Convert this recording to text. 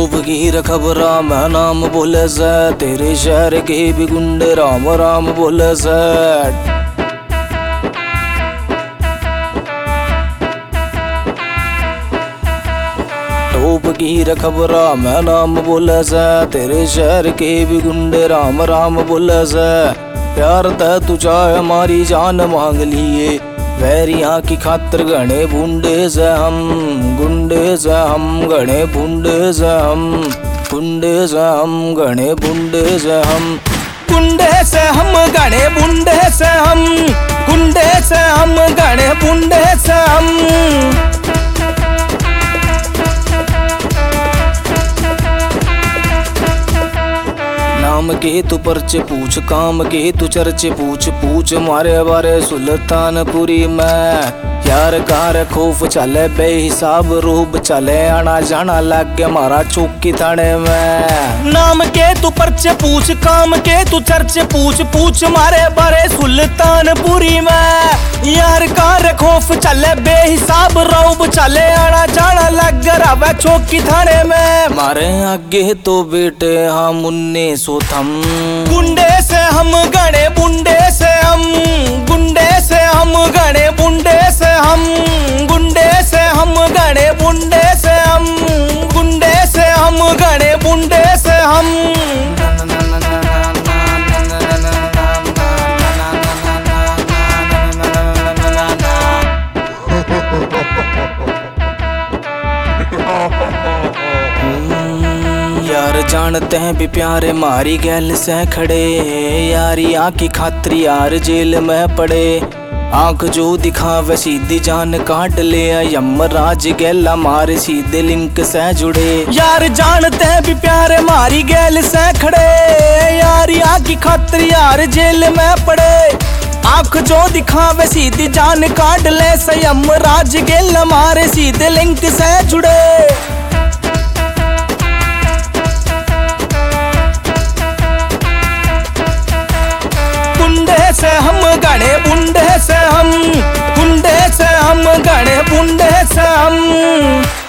टोप गिर खबरा मैं नाम बोले से, तेरे शहर के भी गुंडे राम राम बोले से। टोप गिर खबरा मैं नाम बोले से, तेरे शहर के भी गुंडे राम राम बोले से। प्यार तै तू चाहे हमारी जान मांग लिए, वैरिया की खातिर घने बूंदे से हम, गुंडे से हम घने बूंदे से हम, गुंडे से हम घने बूंदे से हम, गुंडे से हम घने बूंदे से हम, गुंडे से हम घने बूंदे से हम। नाम के तू परचे पूछ, काम के तू चर्चे पूछ, पूछ मारे बारे सुल्तानपुरी में। यार कार खौफ चले बेहिसाब रूप चले, आना जाना लग गया मारा चौकी थाने में। नाम के तू परचे पूछ, काम के तू चर्चे पूछ, पूछ मारे बारे सुल्तानपुरी में। यार कार खौफ चले बेहिसाब रूप चले, आना जाना लग गया चौकी थाने में। मारे आगे तो बेटे हम 1900 थम, गुंडे से हम गणे बुंडे से हम, गुंडे से हम गणे बुंडे से हम, गुंडे से हम गणे बुंडे से हम, गुंडे से हम गणे बुंडे से हम। यार जानते हैं भी प्यारे मारी गैल से खड़े, यारी आँखी खातिर यार जेल में पड़े। आँख जो दिखावे सीधी जान काट ले, यमराज गैला मारे सीधे लिंक से जुड़े। यार जानते हैं भी प्यारे मारी गैल से खड़े, यारी आँखी खातिर यार जेल में पड़े। आँख जो दिखावे सीधी जान काट ले, यमराज गैला मारे सीधे लिंक से जुड़े। गुंडे से हम गणे बुंडे से हम, गुंडे से हम गणे बुंडे से हम।